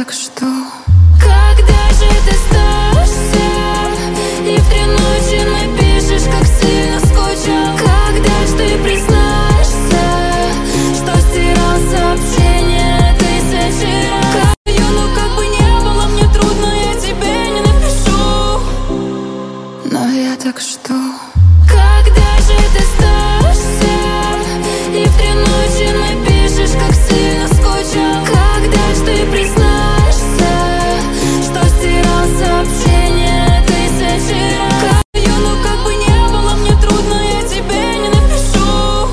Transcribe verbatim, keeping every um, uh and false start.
так что? Когда же ты сдашься? И в три ночи напишешь, как сильно скучал. Когда ж ты признаешься, что стирал сообщение тысячи раз? Ну как бы не было мне трудно, я тебе не напишу. Но я так что?